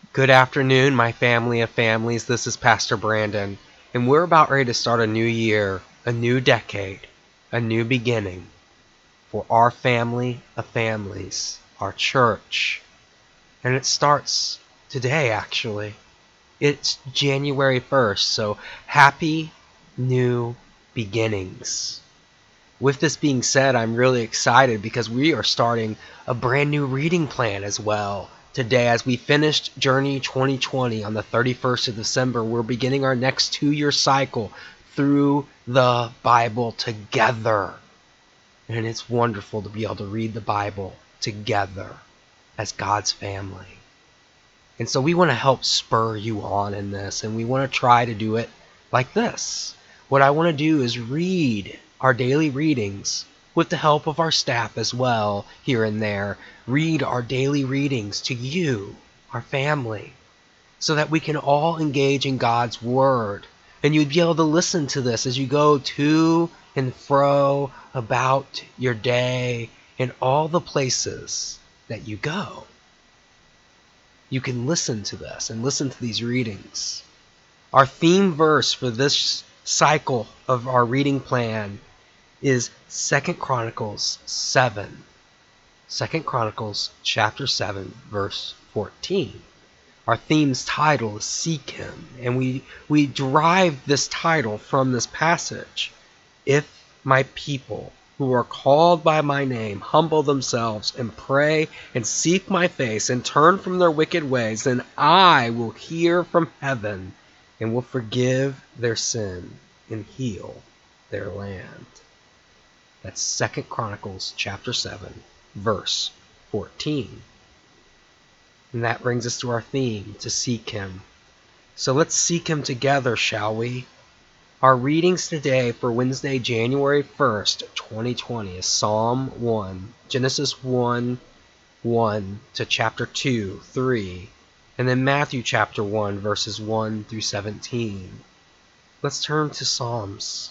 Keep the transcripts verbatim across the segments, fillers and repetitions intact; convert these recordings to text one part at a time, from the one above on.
Good afternoon, my family of families. This is Pastor Brandon, and we're about ready to start a new year, a new decade, a new beginning for our family of families, our church. And it starts today, actually. It's January first, so happy new beginnings. With this being said, I'm really excited because we are starting a brand new reading plan as well. Today, as we finished Journey twenty twenty on the thirty-first of December, we're beginning our next two-year cycle through the Bible together. And it's wonderful to be able to read the Bible together as God's family. And so we want to help spur you on in this, and we want to try to do it like this. What I want to do is read our daily readings with the help of our staff as well, here and there. Read our daily readings to you, our family, so that we can all engage in God's Word. And you'd be able to listen to this as you go to and fro about your day in all the places that you go. You can listen to this and listen to these readings. Our theme verse for this cycle of our reading plan is Second Chronicles seven. Second Chronicles chapter seven, verse fourteen. Our theme's title is Seek Him, and we, we derive this title from this passage. If my people who are called by my name humble themselves and pray and seek my face and turn from their wicked ways, then I will hear from heaven and will forgive their sin and heal their land. That's Second Chronicles chapter seven, verse fourteen. And that brings us to our theme, to seek Him. So let's seek Him together, shall we? Our readings today for Wednesday, January first, twenty twenty is Psalm one, Genesis one, one to chapter two, three, and then Matthew chapter one, verses one through seventeen. Let's turn to Psalms.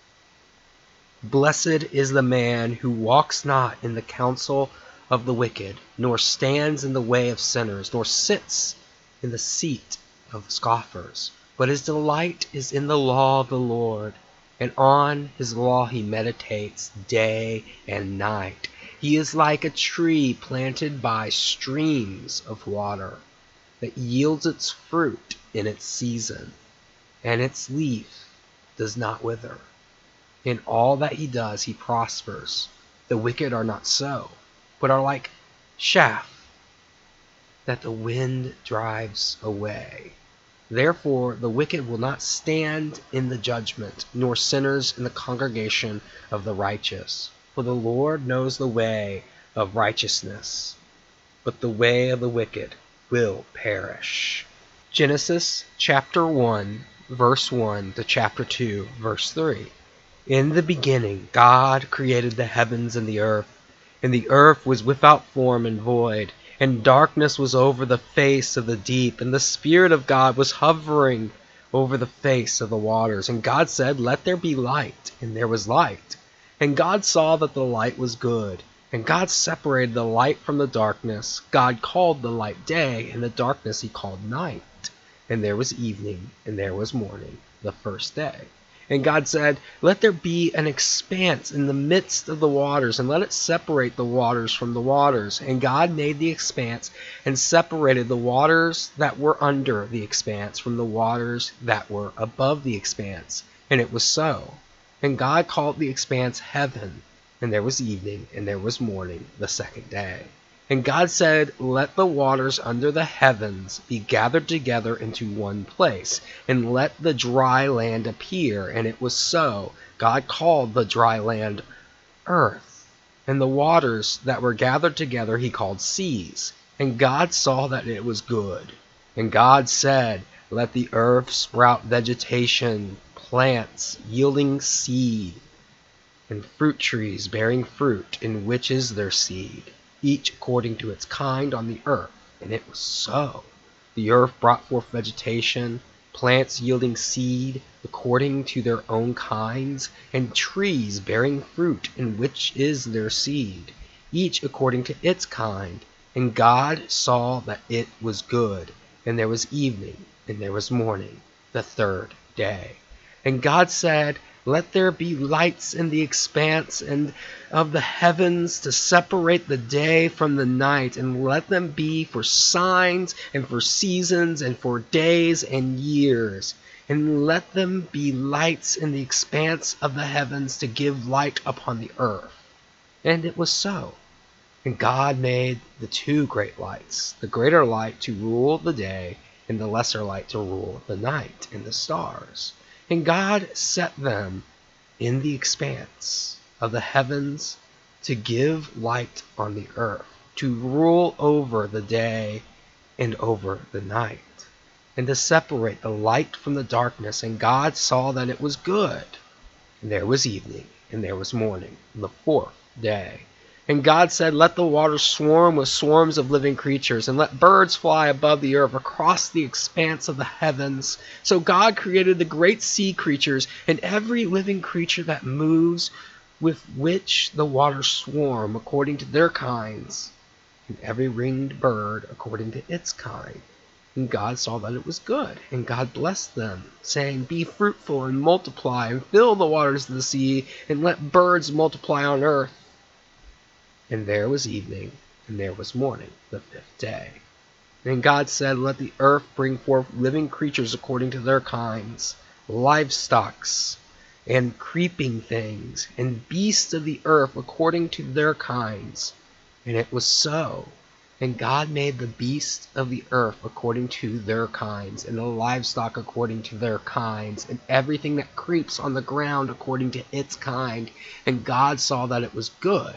Blessed is the man who walks not in the counsel of the wicked, nor stands in the way of sinners, nor sits in the seat of scoffers. But his delight is in the law of the Lord, and on his law he meditates day and night. He is like a tree planted by streams of water, that yields its fruit in its season, and its leaf does not wither. In all that he does he prospers. The wicked are not so, but are like chaff that the wind drives away. Therefore the wicked will not stand in the judgment, nor sinners in the congregation of the righteous. For the Lord knows the way of righteousness, but the way of the wicked will perish. Genesis chapter one, verse one to chapter two, verse three. In the beginning God created the heavens and the earth, and the earth was without form and void, and darkness was over the face of the deep, and the Spirit of God was hovering over the face of the waters. And God said, Let there be light, and there was light. And God saw that the light was good, and God separated the light from the darkness. God called the light day, and the darkness he called night. And there was evening, and there was morning, the first day. And God said, Let there be an expanse in the midst of the waters, and let it separate the waters from the waters. And God made the expanse, and separated the waters that were under the expanse from the waters that were above the expanse. And it was so. And God called the expanse heaven. And there was evening, and there was morning, the second day. And God said, Let the waters under the heavens be gathered together into one place, and let the dry land appear. And it was so. God called the dry land earth, and the waters that were gathered together he called seas. And God saw that it was good. And God said, Let the earth sprout vegetation, plants yielding seed, and fruit trees bearing fruit, in which is their seed, each according to its kind on the earth. And it was so. The earth brought forth vegetation, plants yielding seed according to their own kinds, and trees bearing fruit, in which is their seed, each according to its kind. And God saw that it was good. and there was evening, and there was morning, the third day. And God said, let there be lights in the expanse and of the heavens to separate the day from the night, and let them be for signs and for seasons and for days and years. And let them be lights in the expanse of the heavens to give light upon the earth. And it was so. And God made the two great lights, the greater light to rule the day, and the lesser light to rule the night, and the stars. And God set them in the expanse of the heavens to give light on the earth, to rule over the day and over the night, and to separate the light from the darkness. And God saw that it was good. And there was evening, and there was morning, the fourth day. And God said, let the waters swarm with swarms of living creatures, and let birds fly above the earth across the expanse of the heavens. So God created the great sea creatures and every living creature that moves, with which the waters swarm according to their kinds, and every winged bird according to its kind. And God saw that it was good, and God blessed them, saying, be fruitful and multiply, and fill the waters of the sea, and let birds multiply on earth. And there was evening, and there was morning, the fifth day. And God said, let the earth bring forth living creatures according to their kinds, livestock, and creeping things, and beasts of the earth according to their kinds. And it was so. And God made the beasts of the earth according to their kinds, and the livestock according to their kinds, and everything that creeps on the ground according to its kind. And God saw that it was good.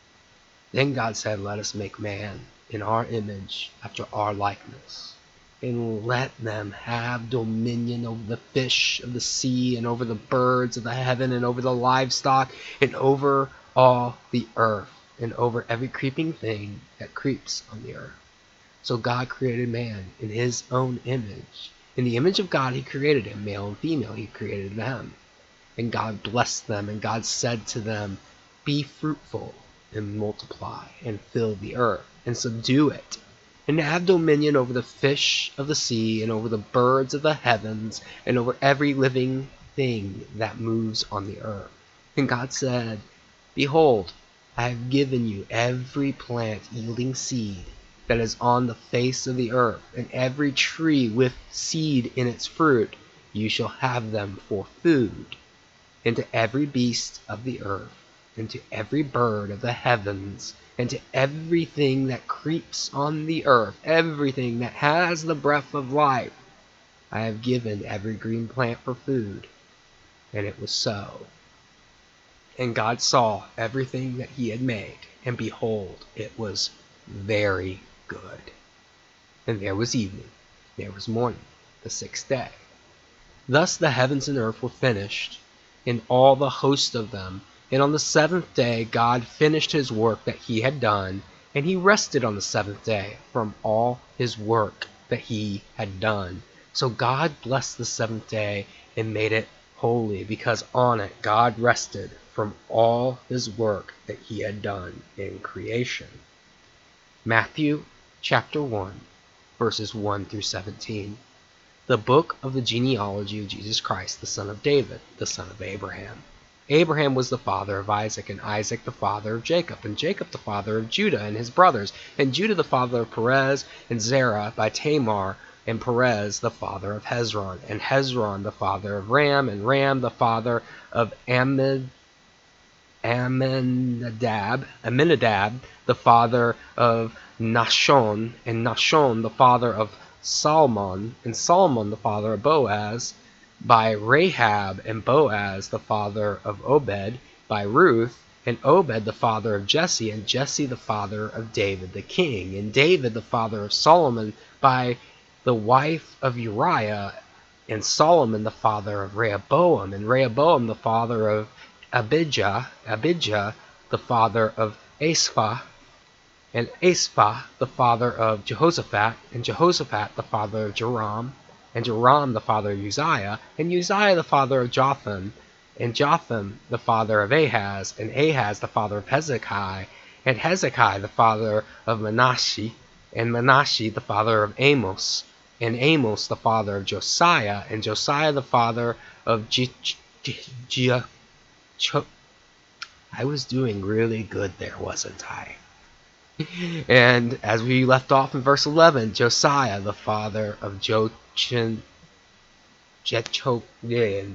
Then God said, let us make man in our image, after our likeness, and let them have dominion over the fish of the sea, and over the birds of the heaven, and over the livestock, and over all the earth, and over every creeping thing that creeps on the earth. So God created man in his own image. In the image of God he created him, male and female he created them. And God blessed them, and God said to them, be fruitful, and multiply, and fill the earth, and subdue it, and have dominion over the fish of the sea, and over the birds of the heavens, and over every living thing that moves on the earth. And God said, behold, I have given you every plant yielding seed that is on the face of the earth, and every tree with seed in its fruit. You shall have them for food. And to every beast of the earth, and to every bird of the heavens, and to everything that creeps on the earth, everything that has the breath of life, I have given every green plant for food. And it was so. And God saw everything that he had made, and behold, it was very good. And there was evening, there was morning, the sixth day. Thus the heavens and earth were finished, and all the host of them. And on the seventh day God finished his work that he had done, and he rested on the seventh day from all his work that he had done. So God blessed the seventh day and made it holy, because on it God rested from all his work that he had done in creation. Matthew chapter one, verses one through seventeen. The book of the genealogy of Jesus Christ, the son of David, the son of Abraham. Abraham was the father of Isaac, and Isaac the father of Jacob, and Jacob the father of Judah and his brothers, and Judah the father of Perez and Zerah by Tamar, and Perez the father of Hezron, and Hezron the father of Ram, and Ram the father of Amid, Aminadab, Aminadab the father of Nahshon, and Nahshon the father of Salmon, and Salmon the father of Boaz, by Rahab, and Boaz the father of Obed, by Ruth, and Obed the father of Jesse, and Jesse the father of David the king, and David the father of Solomon, by the wife of Uriah, and Solomon the father of Rehoboam, and Rehoboam the father of Abijah, Abijah the father of Asaph, and Asaph the father of Jehoshaphat, and Jehoshaphat the father of Joram, and Joram the father of Uzziah, and Uzziah the father of Jotham, and Jotham the father of Ahaz, and Ahaz the father of Hezekiah, and Hezekiah the father of Manasseh, and Manasseh the father of Amos, and Amos the father of Josiah, and Josiah the father of G- G- G- Cho- I was doing really good there, wasn't I? And as we left off in verse eleven, Josiah the father of Jochin, Jechonin.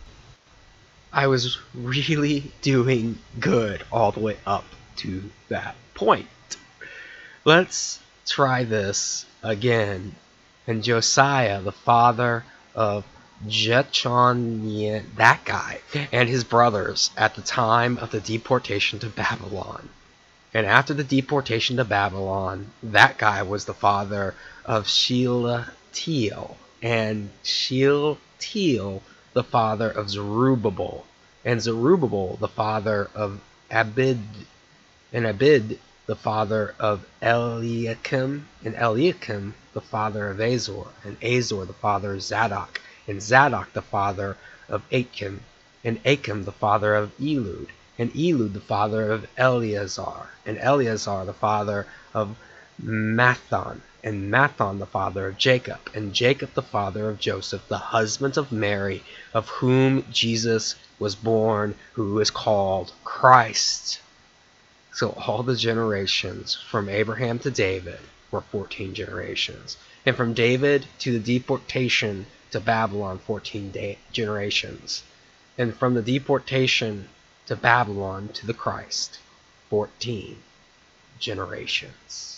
I was really doing good all the way up to that point. Let's try this again. And Josiah, the father of Jechoniah, that guy, and his brothers at the time of the deportation to Babylon. And after the deportation to Babylon, that guy was the father of Shealtiel, and Shealtiel the father of Zerubbabel, and Zerubbabel the father of Abid, and Abid the father of Eliakim, and Eliakim the father of Azor, and Azor the father of Zadok, and Zadok the father of Achim, and Achim the father of Elud, and Elud the father of Eleazar, and Eleazar the father of Matthan, and Matthan the father of Jacob, and Jacob the father of Joseph, the husband of Mary, of whom Jesus was born, who is called Christ. So all the generations from Abraham to David were fourteen generations, and from David to the deportation to Babylon, fourteen day- generations, and from the deportation to Babylon to the Christ, fourteen generations.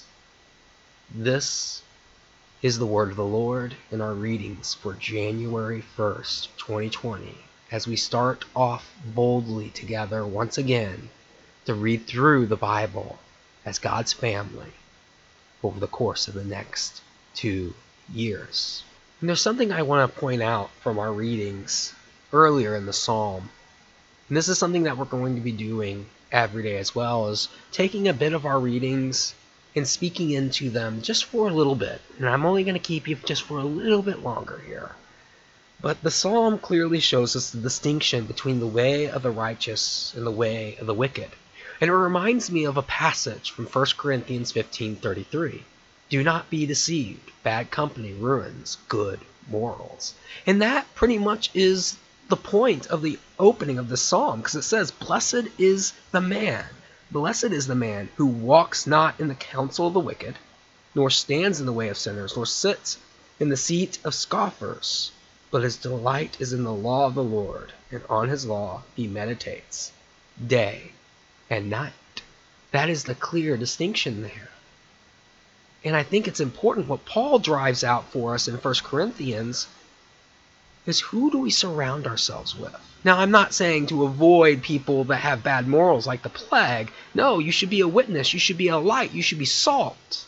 This is the word of the Lord in our readings for January first, twenty twenty, as we start off boldly together once again to read through the Bible as God's family over the course of the next two years. And there's something I want to point out from our readings earlier in the Psalm. And this is something that we're going to be doing every day as well, as taking a bit of our readings and speaking into them just for a little bit. And I'm only going to keep you just for a little bit longer here. But the Psalm clearly shows us the distinction between the way of the righteous and the way of the wicked. And it reminds me of a passage from First Corinthians fifteen thirty-three. Do not be deceived. Bad company ruins good morals. And that pretty much is the point of the opening of the psalm, because it says, Blessed is the man, blessed is the man who walks not in the counsel of the wicked, nor stands in the way of sinners, nor sits in the seat of scoffers, but his delight is in the law of the Lord, and on his law he meditates day and night. That is the clear distinction there. And I think it's important what Paul drives out for us in First Corinthians is, who do we surround ourselves with? Now, I'm not saying to avoid people that have bad morals like the plague. No, you should be a witness. You should be a light. You should be salt.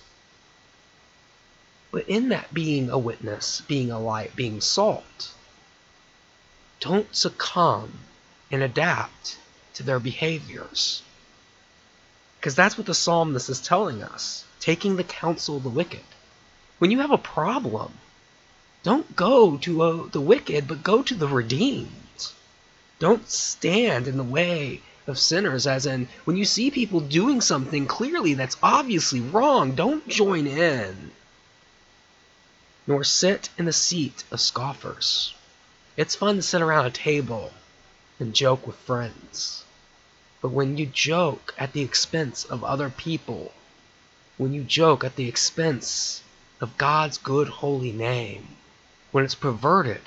But in that being a witness, being a light, being salt, don't succumb and adapt to their behaviors. Because that's what the psalmist is telling us, taking the counsel of the wicked. When you have a problem, don't go to uh, the wicked, but go to the redeemed. Don't stand in the way of sinners, as in, when you see people doing something clearly that's obviously wrong, don't join in. Nor sit in the seat of scoffers. It's fun to sit around a table and joke with friends. But when you joke at the expense of other people, when you joke at the expense of God's good holy name, when it's perverted,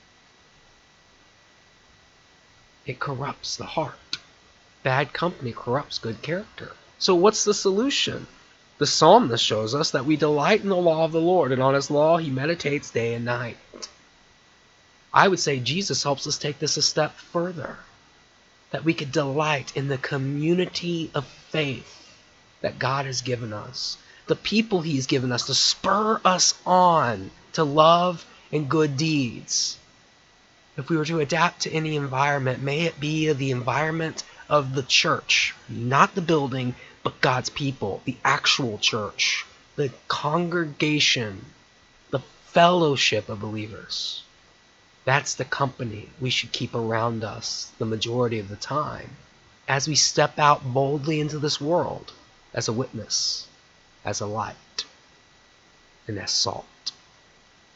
it corrupts the heart. Bad company corrupts good character. So what's the solution? The psalmist shows us that we delight in the law of the Lord, and on his law he meditates day and night. I would say Jesus helps us take this a step further, that we could delight in the community of faith that God has given us, the people he's given us to spur us on to love and good deeds. If we were to adapt to any environment, may it be the environment of the church, not the building, but God's people, the actual church, the congregation, the fellowship of believers. That's the company we should keep around us the majority of the time as we step out boldly into this world as a witness, as a light, and as salt.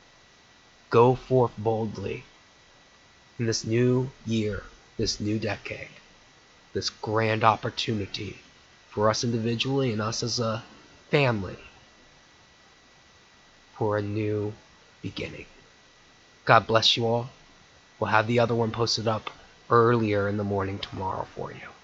go forth boldly in this new year, this new decade, this grand opportunity for us individually and us as a family for a new beginning. God bless you all. We'll have the other one posted up earlier in the morning tomorrow for you.